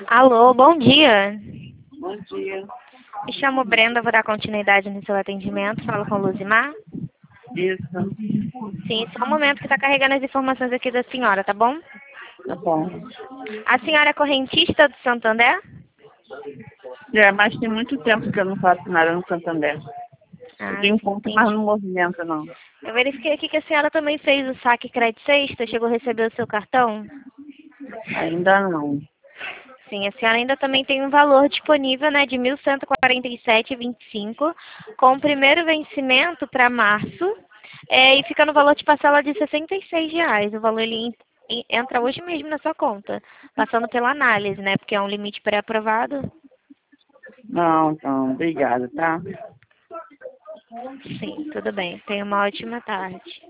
Alô, bom dia. Bom dia. Me chamo Brenda, vou dar continuidade no seu atendimento. Falo com Luzimar. Isso. Sim, só um momento que está carregando as informações aqui da senhora, tá bom? Tá bom. A senhora é correntista do Santander? Mas tem muito tempo que eu não faço nada no Santander. Eu Ah, tenho sim, conta, mas entendi. não movimento, não. Eu verifiquei aqui que a senhora também fez o saque crédito sexta, chegou a receber o seu cartão? Ainda não. Sim, a senhora ainda também tem um valor disponível, né, de R$ 1.147,25, com o primeiro vencimento para março, e fica no valor de parcela de R$ 66. O valor ele entra hoje mesmo na sua conta, passando pela análise, né, porque é um limite pré-aprovado. Não, então, obrigada, tá? Sim, tudo bem. Tenha uma ótima tarde.